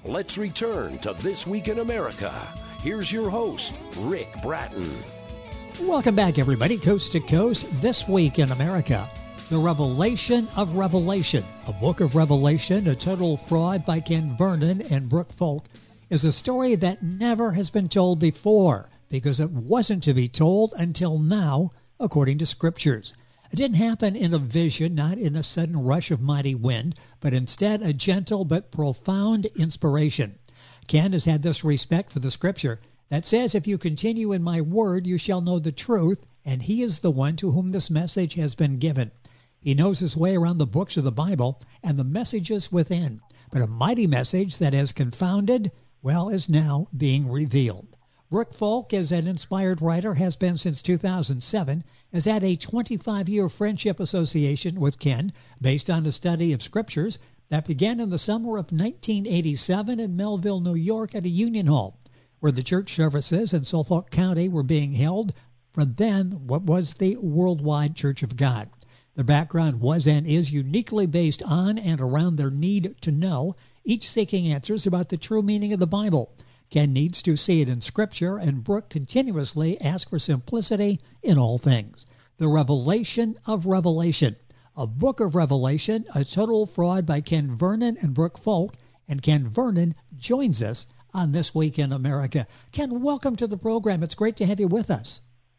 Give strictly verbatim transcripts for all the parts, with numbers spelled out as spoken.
Let's return to This Week in America. Here's your host, Rick Bratton. Welcome back, everybody, coast to coast. This Week in America, the Revelation of Revelation, a book of Revelation, a total fraud by Ken Vernon and Brooke Folk, is a story that never has been told before because it wasn't to be told until now, according to scriptures. It didn't happen in a vision, not in a sudden rush of mighty wind, but instead a gentle but profound inspiration. Ken has had this respect for the scripture that says, if you continue in my word, you shall know the truth, and he is the one to whom this message has been given. He knows his way around the books of the Bible and the messages within, but a mighty message that has confounded, well, is now being revealed. Brooke Folk, as an inspired writer, has been since two thousand seven, has had a twenty-five-year friendship association with Ken based on a study of scriptures that began in the summer of nineteen eighty-seven in Melville, New York at a union hall, where the church services in Suffolk County were being held for then what was the Worldwide Church of God. Their background was and is uniquely based on and around their need to know, each seeking answers about the true meaning of the Bible. Ken needs to see it in Scripture, and Brooke continuously asks for simplicity in all things. The Revelation of Revelation, a book of Revelation, a total fraud by Ken Vernon and Brooke Folk, and Ken Vernon joins us on This Week in America. Ken, welcome to the program. It's great to have you with us.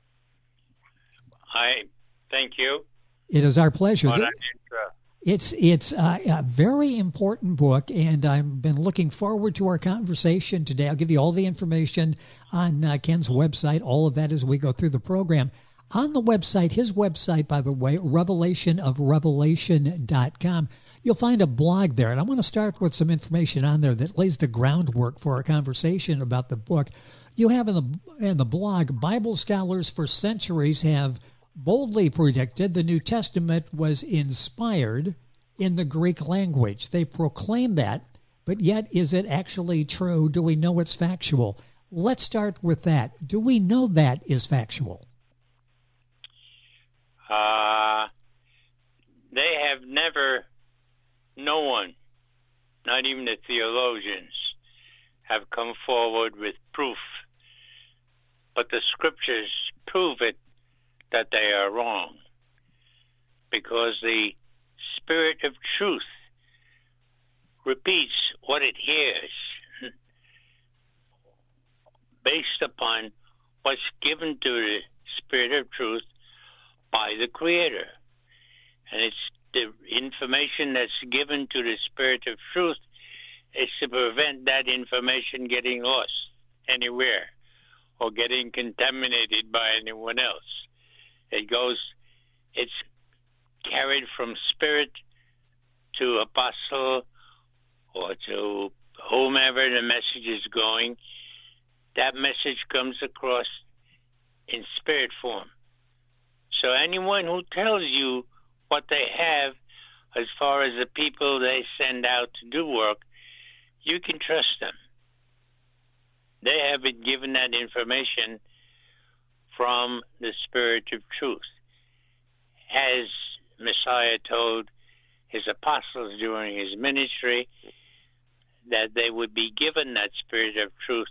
Hi, thank you. It is our pleasure. What an intro. It's it's a, a very important book, and I've been looking forward to our conversation today. I'll give you all the information on uh, Ken's website, all of that as we go through the program. On the website, his website, by the way, revelation of revelation dot com, you'll find a blog there, and I want to start with some information on there that lays the groundwork for our conversation about the book. You have in the in the blog, Bible scholars for centuries have boldly predicted the New Testament was inspired in the Greek language. They proclaim that, but yet is it actually true? Do we know it's factual? Let's start with that. Do we know that is factual? Uh, they have never, no one, not even the theologians, have come forward with proof. But the scriptures prove it that they are wrong, because the Spirit of truth repeats what it hears based upon what's given to the Spirit of truth by the Creator. And it's the information that's given to the Spirit of truth is to prevent that information getting lost anywhere or getting contaminated by anyone else. It goes, it's carried from spirit to apostle or to whomever the message is going. That message comes across in spirit form. So anyone who tells you what they have as far as the people they send out to do work, you can trust them. They have been given that information from the Spirit of truth. As Messiah told his apostles during his ministry, that they would be given that Spirit of truth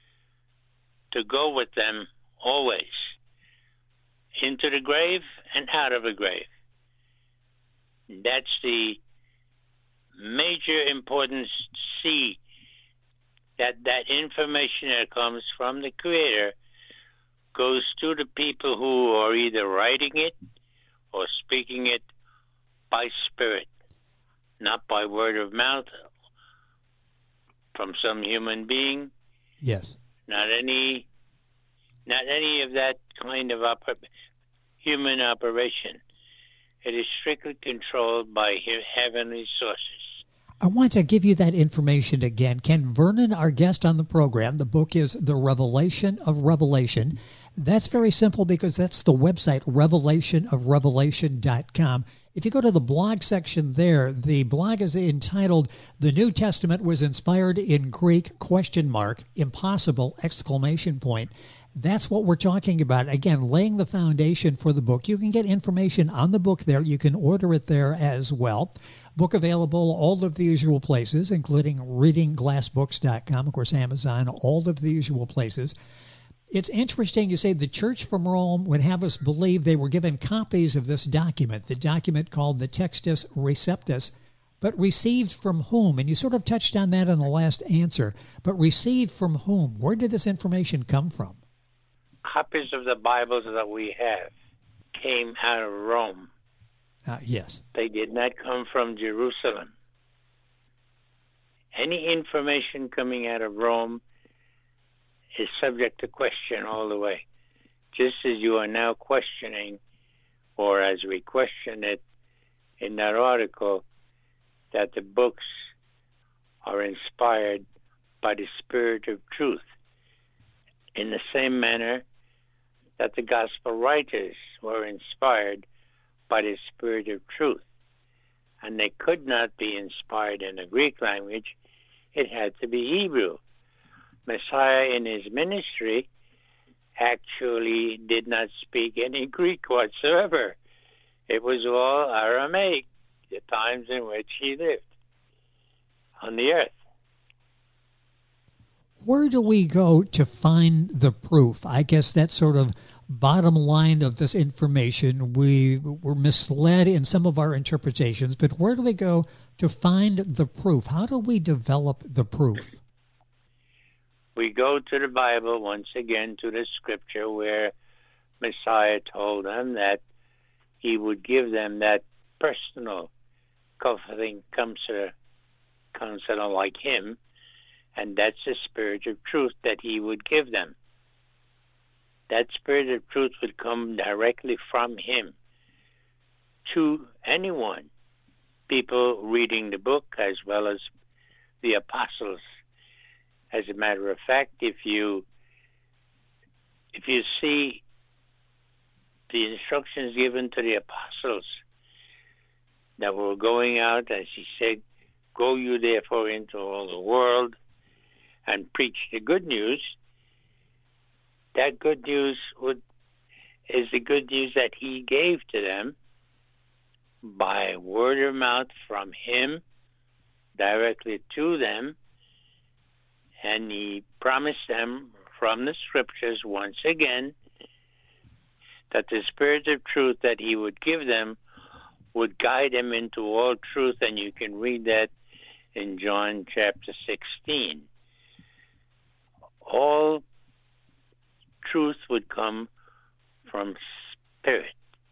to go with them always, into the grave and out of the grave. That's the major importance to see, that that information that comes from the Creator goes to the people who are either writing it or speaking it by spirit, not by word of mouth from some human being. Yes. Not any, not any of that kind of oper- human operation. It is strictly controlled by heavenly sources. I want to give you that information again. Ken Vernon, our guest on the program, the book is The Revelation of Revelation. That's very simple because that's the website, revelation of revelation dot com. If you go to the blog section there, the blog is entitled, The New Testament was inspired in Greek, question mark, impossible, exclamation point. That's what we're talking about. Again, laying the foundation for the book. You can get information on the book there. You can order it there as well. Book available all of the usual places, including reading glass books dot com, of course, Amazon, all of the usual places. It's interesting you say the Church from Rome would have us believe they were given copies of this document, the document called the Textus Receptus, but received from whom? And you sort of touched on that in the last answer. But received from whom? Where did this information come from? Copies of the Bibles that we have came out of Rome. Uh, yes. They did not come from Jerusalem. Any information coming out of Rome is subject to question all the way. Just as you are now questioning, or as we question it in that article, that the books are inspired by the Spirit of truth. In the same manner that the gospel writers were inspired by the Spirit of truth. And they could not be inspired in the Greek language. It had to be Hebrew. Messiah in his ministry actually did not speak any Greek whatsoever. It was all Aramaic, the times in which he lived on the earth. Where do we go to find the proof? I guess that's sort of bottom line of this information. We were misled in some of our interpretations, but where do we go to find the proof? How do we develop the proof? We go to the Bible, once again, to the scripture where Messiah told them that he would give them that personal, comforting counselor, counselor like him, and that's the Spirit of truth that he would give them. That Spirit of truth would come directly from him to anyone, people reading the book as well as the apostles. As a matter of fact, if you if you see the instructions given to the apostles that were going out, as he said, go you therefore into all the world and preach the good news, that good news would is the good news that he gave to them by word of mouth from him directly to them. And he promised them from the scriptures once again that the Spirit of truth that he would give them would guide them into all truth. And you can read that in John chapter sixteen. All truth would come from Spirit,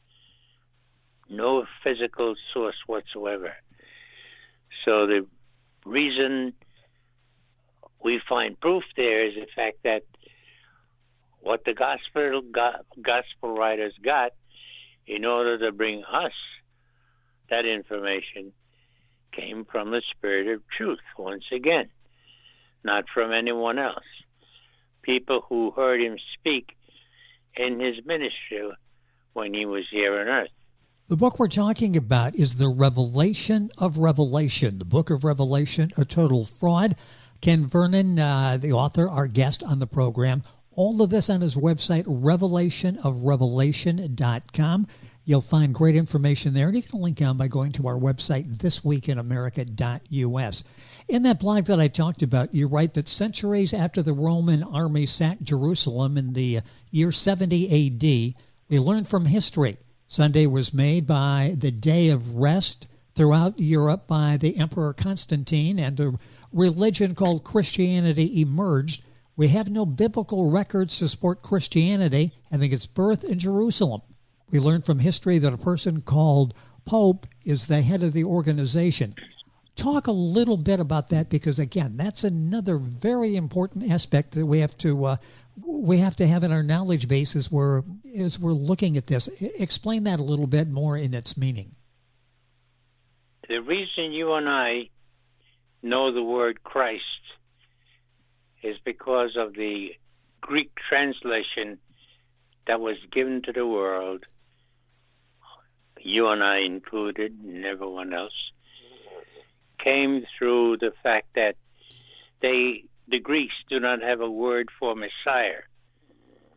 no physical source whatsoever. So the reason we find proof there is the fact that what the gospel gospel writers got in order to bring us that information came from the Spirit of truth, once again, not from anyone else. People who heard him speak in his ministry when he was here on earth. The book we're talking about is The Revelation of Revelation, the Book of Revelation, a total fraud. Ken Vernon, uh, the author, our guest on the program. All of this on his website, revelation of revelation dot com. You'll find great information there, and you can link on by going to our website, this week in america dot u s. In that blog that I talked about, you write that centuries after the Roman army sacked Jerusalem in the year seventy A D, we learned from history. Sunday was made by the day of rest throughout Europe by the Emperor Constantine, and a religion called Christianity emerged. We have no biblical records to support Christianity having its birth in Jerusalem. We learned from history that a person called Pope is the head of the organization. Talk a little bit about that, because again, that's another very important aspect that we have to uh, we have to have in our knowledge base as we're as we're looking at this. Explain that a little bit more in its meaning. The reason you and I know the word Christ is because of the Greek translation that was given to the world, you and I included, and everyone else, came through the fact that they, the Greeks, do not have a word for Messiah.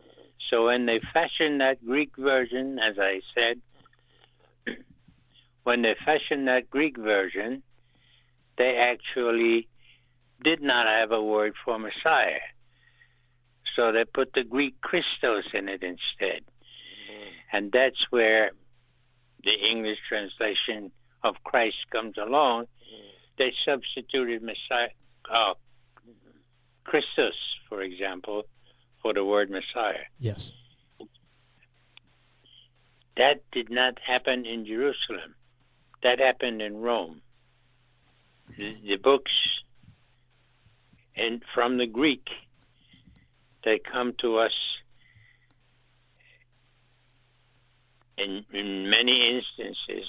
So when they fashioned that Greek version, as I said, when they fashioned that Greek version, they actually did not have a word for Messiah. So they put the Greek Christos in it instead. And that's where the English translation of Christ comes along. They substituted Messiah, uh, Christus, for example, for the word Messiah. Yes. That did not happen in Jerusalem. That happened in Rome. The, the books and from the Greek, they come to us in, in many instances.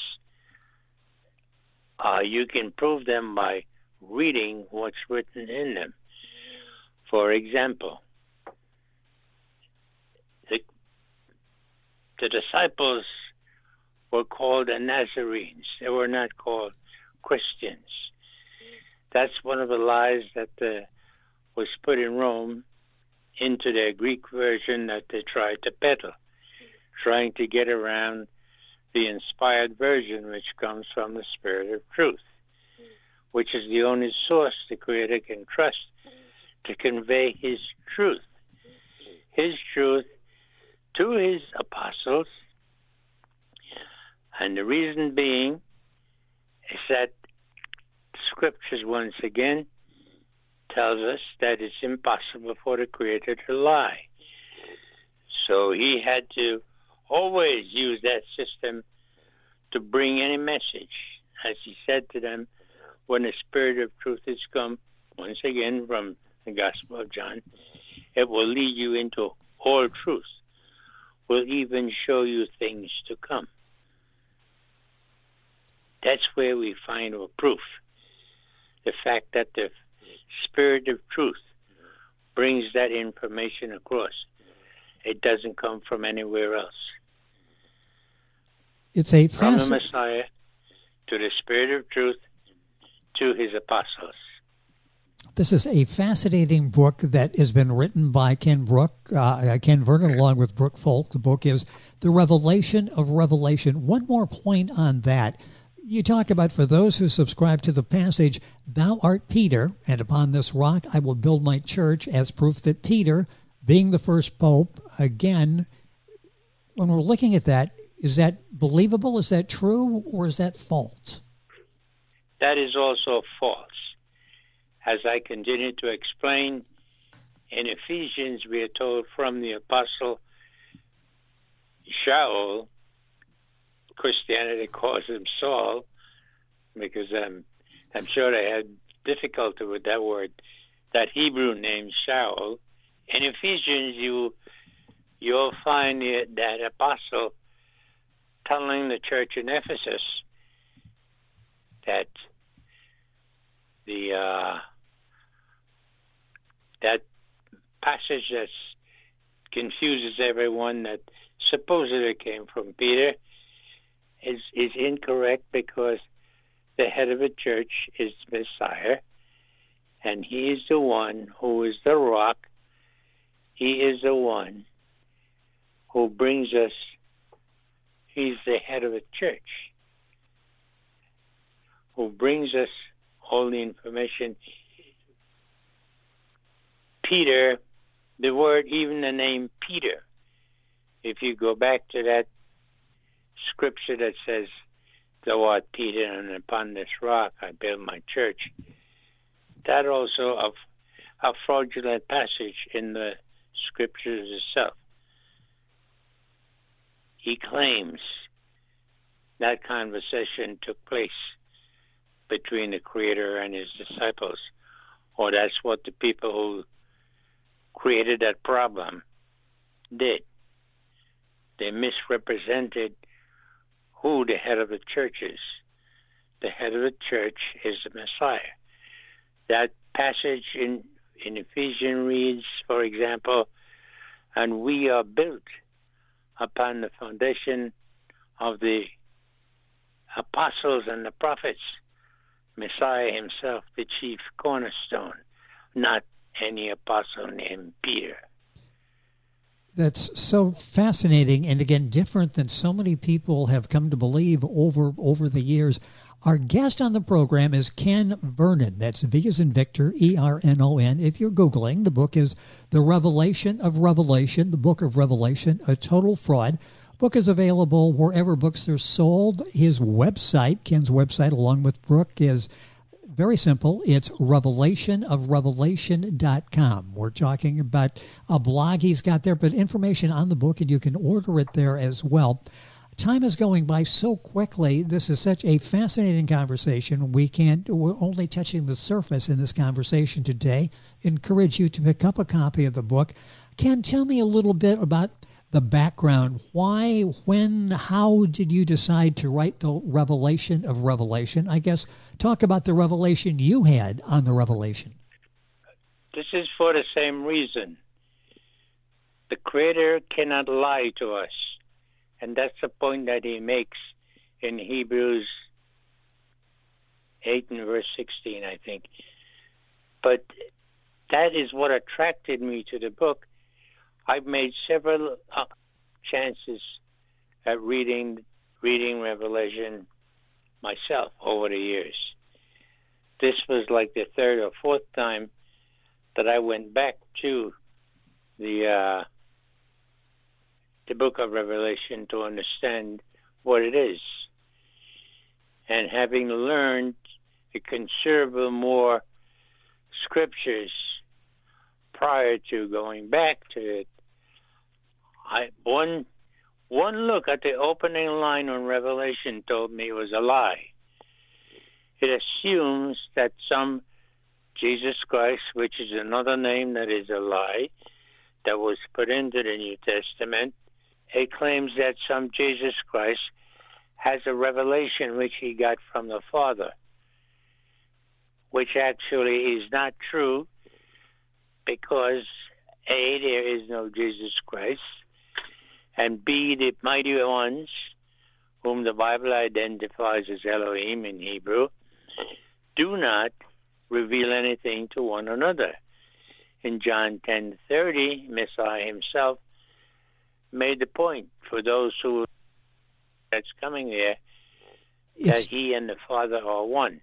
Uh, you can prove them by reading what's written in them. For example, the, the disciples were called the Nazarenes. They were not called Christians. That's one of the lies that uh, was put in Rome into their Greek version that they tried to peddle, trying to get around the inspired version, which comes from the Spirit of Truth, which is the only source the Creator can trust to convey His truth. His truth to His apostles. And the reason being is that Scriptures, once again, tells us that it's impossible for the Creator to lie. So He had to always use that system to bring any message. As He said to them, when the Spirit of Truth is come, once again from the Gospel of John, it will lead you into all truth, will even show you things to come. That's where we find our proof. The fact that the Spirit of Truth brings that information across. It doesn't come from anywhere else. It's a From fasc- the Messiah to the Spirit of Truth to His apostles. This is a fascinating book that has been written by Ken Brook, uh, Ken Vernon, along with Brooke Folk. The book is The Revelation of Revelation. One more point on that. You talk about, for those who subscribe to the passage, thou art Peter, and upon this rock I will build my church, as proof that Peter, being the first pope, again, when we're looking at that, is that believable? Is that true? Or is that false? That is also false. As I continue to explain, in Ephesians we are told from the apostle Shaul, Christianity calls him Saul, because I'm, I'm sure they had difficulty with that word, that Hebrew name Shaul. In Ephesians, you, you'll find that apostle telling the church in Ephesus that the uh, that passage that confuses everyone, that supposedly came from Peter, is is incorrect, because the head of a church is Messiah, and He is the one who is the rock. He is the one who brings us. He's the head of a church who brings us all the information. Peter, the word, even the name Peter, if you go back to that scripture that says, thou art Peter, and upon this rock I build my church, that also of a fraudulent passage in the scriptures itself. He claims that conversation took place between the Creator and His disciples, or that's what the people who created that problem did. They misrepresented who the head of the church is. The head of the church is the Messiah. That passage in, in Ephesians reads, for example, and we are built upon the foundation of the apostles and the prophets, Messiah Himself, the chief cornerstone, not any apostle named Peter. That's so fascinating, and again, different than so many people have come to believe over over the years. Our guest on the program is Ken Vernon. That's V as in Victor, E R N O N. If you're Googling, the book is The Revelation of Revelation, the Book of Revelation, A Total Fraud. Book is available wherever books are sold. His website, Ken's website, along with Brooke, is very simple. It's revelation of revelation dot com. We're talking about a blog he's got there, but information on the book, and you can order it there as well. Time is going by so quickly. This is such a fascinating conversation. We can't, we're only touching the surface in this conversation today. Encourage you to pick up a copy of the book. Ken, tell me a little bit about the background. Why, when, how did you decide to write the Revelation of Revelation? I guess talk about the revelation you had on the Revelation. This is for the same reason. The Creator cannot lie to us. And that's the point that he makes in Hebrews eight and verse sixteen, I think. But that is what attracted me to the book. I've made several uh, chances at reading reading Revelation myself over the years. This was like the third or fourth time that I went back to the uh, the book of Revelation to understand what it is. And having learned a considerable more scriptures prior to going back to it, I one one look at the opening line on Revelation told me it was a lie. It assumes that some Jesus Christ, which is another name that is a lie, that was put into the New Testament, it claims that some Jesus Christ has a revelation which he got from the Father, which actually is not true because A, there is no Jesus Christ, and B, the mighty ones, whom the Bible identifies as Elohim in Hebrew, do not reveal anything to one another. In John ten thirty, Messiah himself made the point for those who that's coming there that It's, he and the Father are one.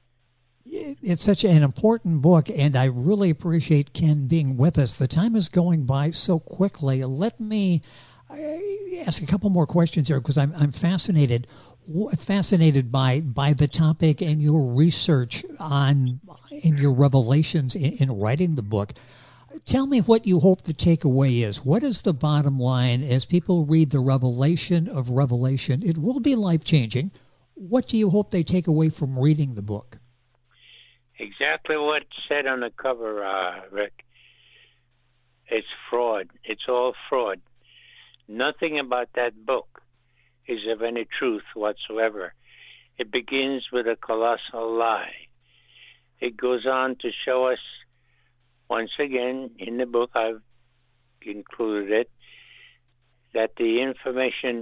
it's such an important book, and I really appreciate Ken being with us. The time is going by so quickly. Let me ask a couple more questions here because I'm I'm fascinated fascinated by by the topic and your research on in your revelations in, in writing the book. Tell me what you hope the takeaway is. What is the bottom line as people read the Revelation of Revelation? It will be life-changing. What do you hope they take away from reading the book? Exactly what's said on the cover, uh, Rick. It's fraud. It's all fraud. Nothing about that book is of any truth whatsoever. It begins with a colossal lie. It goes on to show us, once again, in the book, I've included it, that the information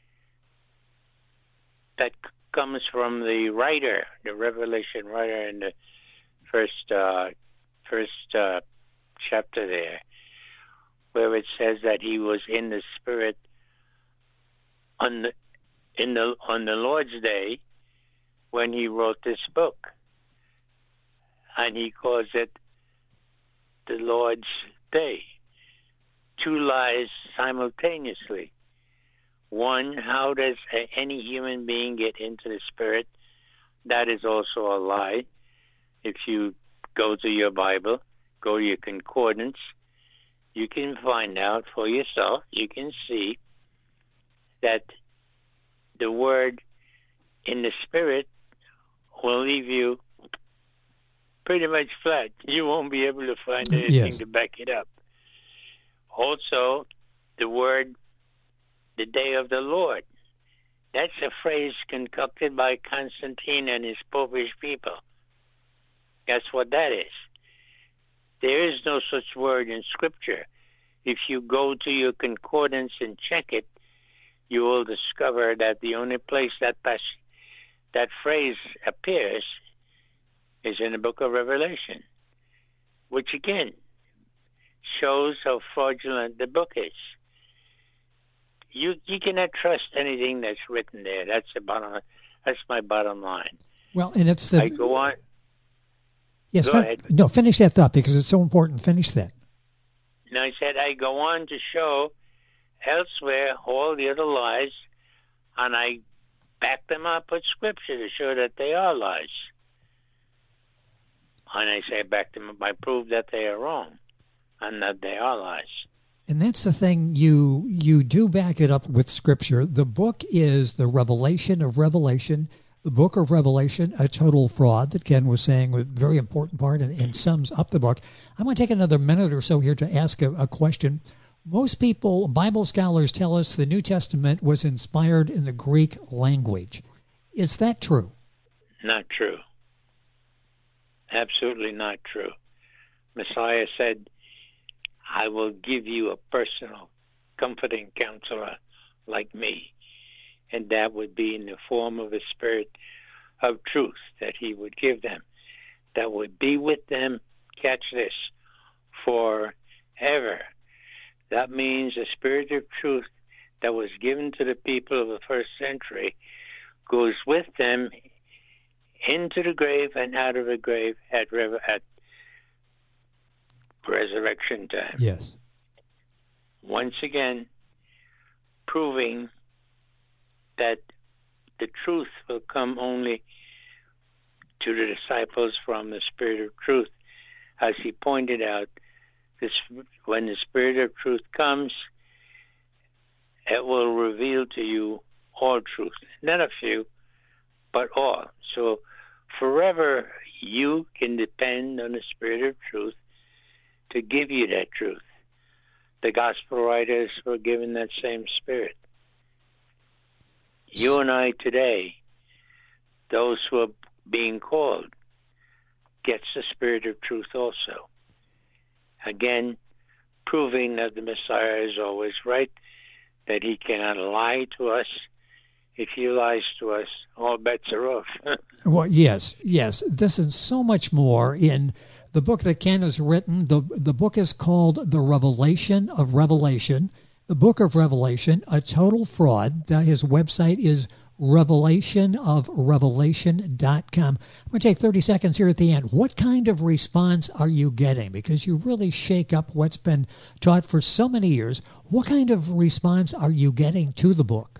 that c- comes from the writer, the Revelation writer in the first uh, first uh, chapter there, where it says that he was in the Spirit on the, in the on the Lord's Day when he wrote this book, and he calls it the Lord's Day. Two lies simultaneously. One, how does a, any human being get into the Spirit? That is also a lie. If you go to your Bible, go to your concordance, you can find out for yourself, you can see that the word in the Spirit will leave you pretty much flat. You won't be able to find anything Yes. to back it up. Also, the word, the day of the Lord, that's a phrase concocted by Constantine and his popish people. That's what that is. There is no such word in Scripture. If you go to your concordance and check it, you will discover that the only place that pas- that phrase appears is in the book of Revelation, which again shows how fraudulent the book is. you you cannot trust anything that's written there. That's the bottom. That's my bottom line. Well, and it's the. I go on. Yes, go fin- ahead. No, finish that thought because it's so important. Finish that. And I said I go on to show elsewhere all the other lies, and I back them up with scripture to show that they are lies. And I say back them up, I prove that they are wrong and that they are lies. And that's the thing, you you do back it up with scripture. The book is the Revelation of Revelation, the book of Revelation, a total fraud that Ken was saying was a very important part and, and sums up the book. I'm going to take another minute or so here to ask a, a question. Most people, Bible scholars tell us the New Testament was inspired in the Greek language. Is that true? Not true. Absolutely not true. Messiah said, I will give you a personal, comforting counselor like me. And that would be in the form of a spirit of truth that he would give them. That would be with them, catch this, forever. That means the spirit of truth that was given to the people of the first century goes with them into the grave and out of the grave at, at resurrection time. Yes. Once again, proving that the truth will come only to the disciples from the Spirit of truth. As he pointed out, this, when the Spirit of truth comes, it will reveal to you all truth. Not a few, but all. So forever you can depend on the Spirit of truth to give you that truth. The gospel writers were given that same spirit. You and I today, those who are being called, gets the spirit of truth also. Again, proving that the Messiah is always right, that he cannot lie to us. If he lies to us, all bets are off. Well, yes, yes. This is so much more in the book that Ken has written. The, the book is called The Revelation of Revelation. The Book of Revelation, a total fraud. Uh, his website is revelation of revelation dot com. I'm going to take thirty seconds here at the end. What kind of response are you getting? Because you really shake up what's been taught for so many years. What kind of response are you getting to the book?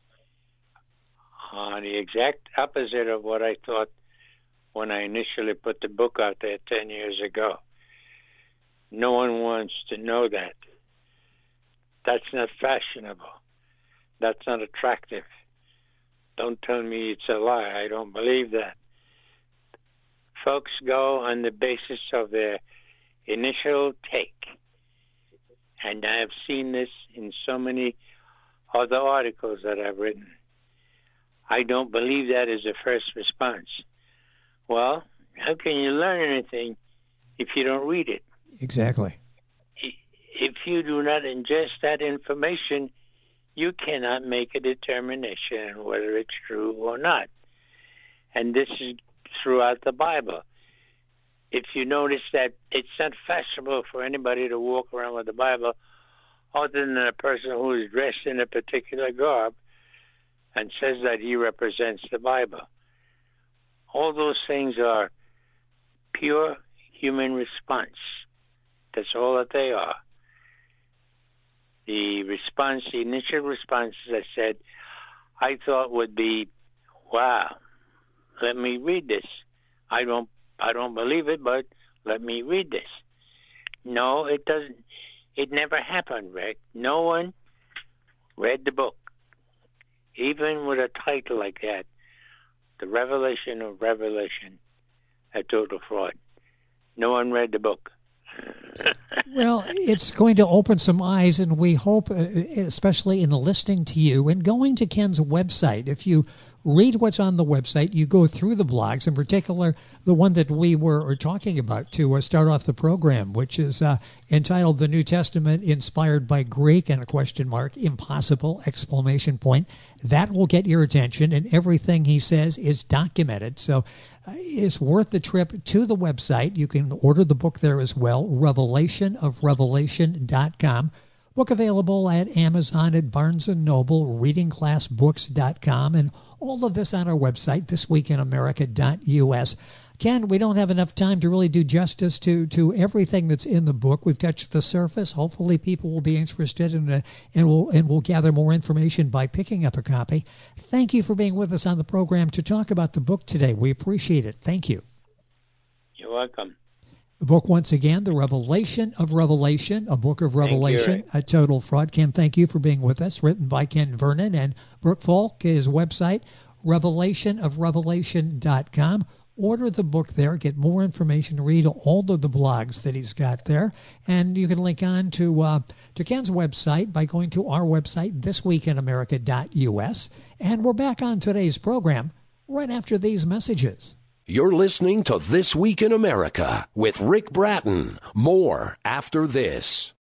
Uh, the exact opposite of what I thought when I initially put the book out there ten years ago. No one wants to know that. That's not fashionable. That's not attractive. Don't tell me it's a lie. I don't believe that. Folks go on the basis of their initial take. And I have seen this in so many other articles that I've written. I don't believe that is the first response. Well, how can you learn anything if you don't read it? Exactly. If you do not ingest that information, you cannot make a determination whether it's true or not. And this is throughout the Bible. If you notice that it's not fashionable for anybody to walk around with the Bible other than a person who is dressed in a particular garb and says that he represents the Bible. All those things are pure human response. That's all that they are. The response, the initial response, as I said, I thought would be, wow, let me read this. I don't I don't believe it, but let me read this. No, it doesn't. It never happened, Rick. No one read the book. Even with a title like that, The Revelation of Revelation, a total fraud. No one read the book. Well, it's going to open some eyes, and we hope, especially in listening to you and going to Ken's website, if you read what's on the website, you go through the blogs, in particular the one that we were talking about to uh, start off the program, which is uh, entitled The New Testament Inspired by Greek and a question mark, impossible, exclamation point. That will get your attention, and everything he says is documented. So uh, it's worth the trip to the website. You can order the book there as well, revelation of revelation dot com. Book available at Amazon, at Barnes and Noble, reading class books dot com, and all of this on our website, this week in america dot u s. Ken, we don't have enough time to really do justice to, to everything that's in the book. We've touched the surface. Hopefully people will be interested in it, and will and will gather more information by picking up a copy. Thank you for being with us on the program to talk about the book today. We appreciate it. Thank you. You're welcome. The book, once again, The Revelation of Revelation, a book of Revelation, a total fraud. Ken, thank you for being with us. Written by Ken Vernon and Brooke Folk. His website, revelation of revelation dot com. Order the book there, get more information, read all of the blogs that he's got there, and you can link on to uh, to Ken's website by going to our website, this week in america dot u s. And we're back on today's program right after these messages. You're listening to This Week in America with Rick Bratton. More after this.